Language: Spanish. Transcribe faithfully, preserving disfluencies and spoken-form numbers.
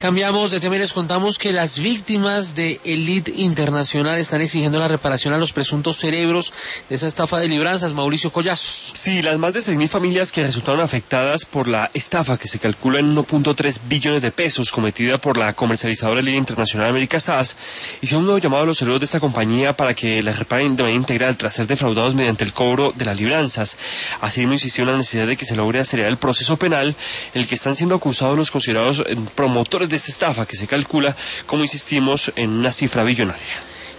Cambiamos de tema y les contamos que las víctimas de Elite Internacional están exigiendo la reparación a los presuntos cerebros de esa estafa de libranzas. Mauricio Collazos. Sí, las más de seis mil familias que resultaron afectadas por la estafa que se calcula en uno punto tres billones de pesos cometida por la comercializadora Elite Internacional América S A S, hicieron un nuevo llamado a los cerebros de esta compañía para que les reparen de manera integral tras ser defraudados mediante el cobro de las libranzas. Asimismo, insistió en la necesidad de que se logre acelerar el proceso penal, el que están siendo acusados los considerados promotores de esta estafa, que se calcula, como insistimos, en una cifra billonaria.